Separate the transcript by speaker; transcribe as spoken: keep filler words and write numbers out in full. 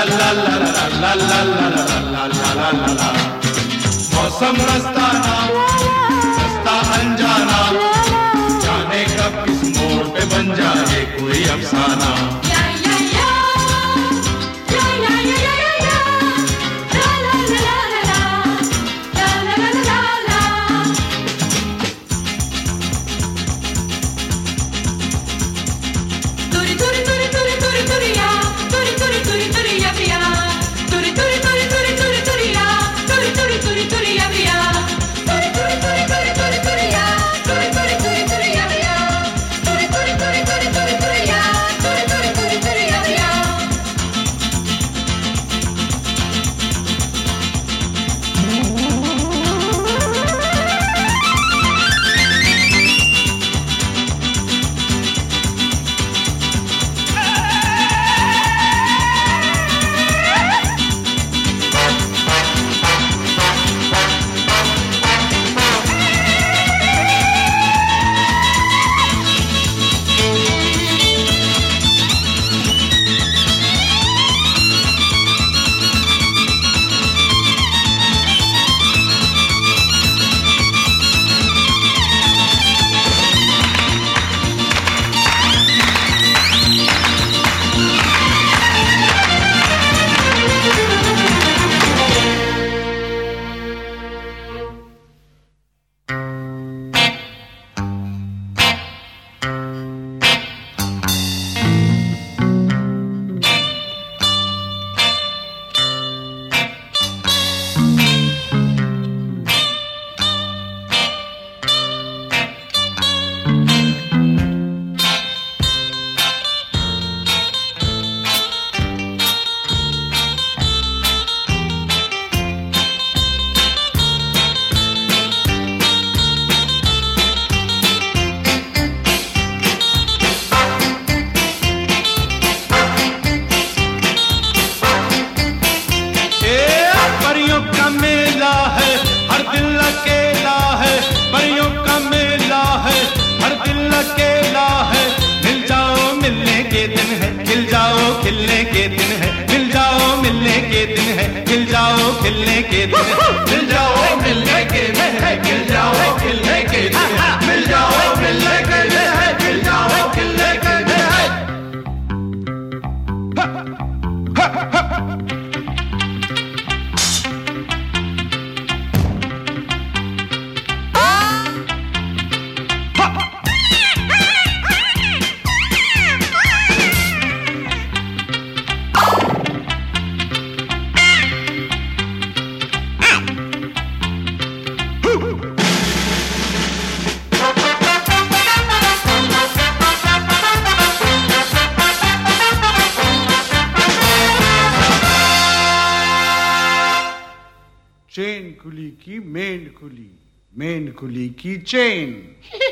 Speaker 1: ला ला ला ला ला ला ला ला ला। मौसम मस्ताना रास्ता अनजाना, जाने कब किस मोड़ पे बन जाए कोई अफसाना। खिलने के दिन है, मिल जाओ मिलने के दिन है, मिल जाओ खिलने के दिन है, मिल जाओ मिलने के दिन है, मिल जाओ खिलने के दिन है, मिल जाओ मिलने के दिन है, मिल जाओ खिलने के दिन है।
Speaker 2: चेन खुली की मेन खुली, मेन खुली की चेन।